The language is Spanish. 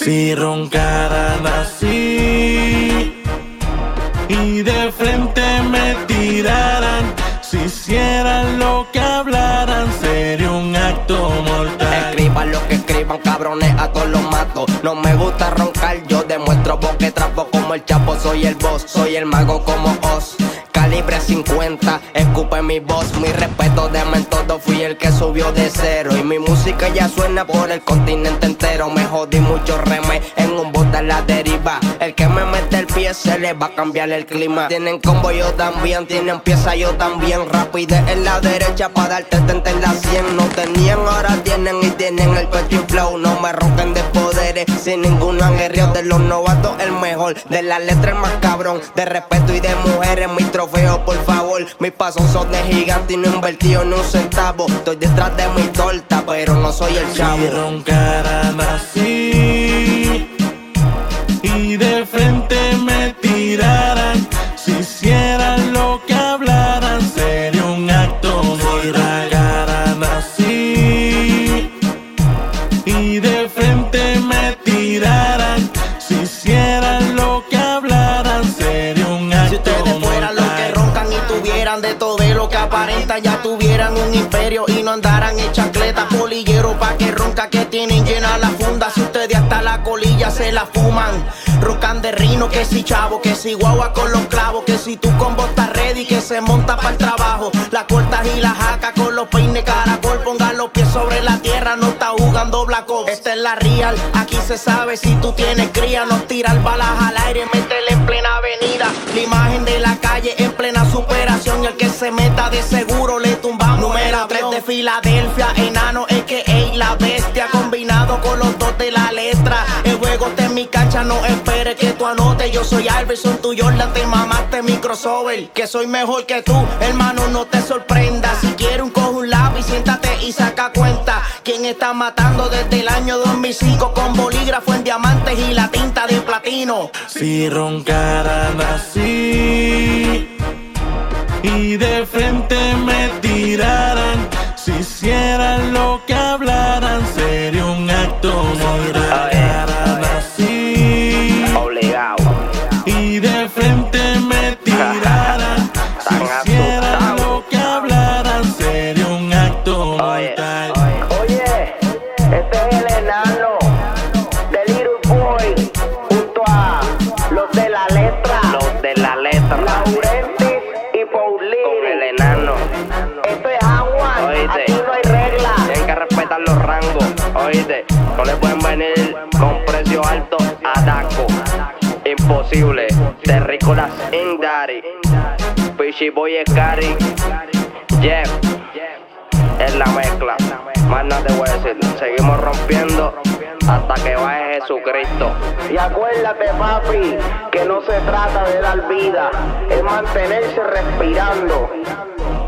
Si roncaran así y de frente me tiraran, si hicieran lo que hablaran, sería un acto mortal. Escriban lo que escriban, cabrones, a todos los mato. No me gusta roncar, yo demuestro boque trapo como el Chapo. Soy el boss, soy el mago como Oz. Calibre 50, escupe mi voz. Mi respeto de todo, fui el que subió de cero. Y mi música ya suena por el continente entero. Me jodí mucho remé en un bote a la deriva. El que me mete el pie se le va a cambiar el clima. Tienen combo yo también, tienen pieza yo también. Rapidez en la derecha pa' darte 30 en la 100. No tenían, ahora tienen y tienen el pecho y flow. No me roquen de poderes, sin ninguno han guerreado. De los novatos el mejor, de las letras el más cabrón. De respeto y de mujeres mis trofeos, por favor. Mis pasos son de gigante y no invertido ni un centavo. Estoy detrás de mi torta, pero no soy el chavo. Si roncaran así y de frente me tiraran, si hicieran lo que hablaran, sería un acto mortal. Si roncaran así y de frente me tiraran, si hicieran lo que hablaran, sería un acto mortal. Si ustedes fueran los que roncan y tuvieran de todo de lo que aparentan, ya tuvieran un imperio y no andaran en chancletas. Polillero pa' que ronca que tienen llena la funda. Si ustedes hasta la colilla se la fuman. Roncan de rino, que si chavo, que si guagua con los clavos. Que si tu combo está ready, que se monta para el trabajo. La cortas y la jaca con los peines caracol. Pongan los pies sobre la tierra, no está jugando Black Ops. Esta es la real, aquí se sabe si tú tienes cría. No tirar balas al aire, métele en plena avenida. La imagen de la calle en plena superación. Y el que se meta de seguro le tumbamos. Número 3 de Filadelfia, enano, a.k.a. la bestia. Combinado con los dos de la letra. El juego está en mi cancha, no esperes que tú anotes. Yo soy Iverson, tú Jordan, te mamaste mi crossover. Que soy mejor que tú, hermano, no te sorprenda. Si quieres coge un lápiz, siéntate y saca cuenta. ¿Quién está matando desde el año 2005 con bolígrafo en diamantes y la tinta de platino? Si roncaran así y de frente me tiraran, si hicieran lo que hablaran, sería un acto mortal. Si roncaran así y de frente me tiraran, si hicieran lo que hablaran, sería un acto mortal. Oye, este es el enano de Little Boy junto a los de la letra. Laurentis y Paulini. Con el enano. Esto es agua, aquí no hay regla. Tienen que respetar los rangos, oíste. No le pueden venir con precio alto a Daco. Imposible. Terrícolas in Daddy. Fishy Boy Scary. Jeff. Es la mezcla. Más nada te voy a decir. Seguimos rompiendo hasta que baje Jesucristo. Y acuérdate, papi, que no se trata de dar vida, es mantenerse respirando.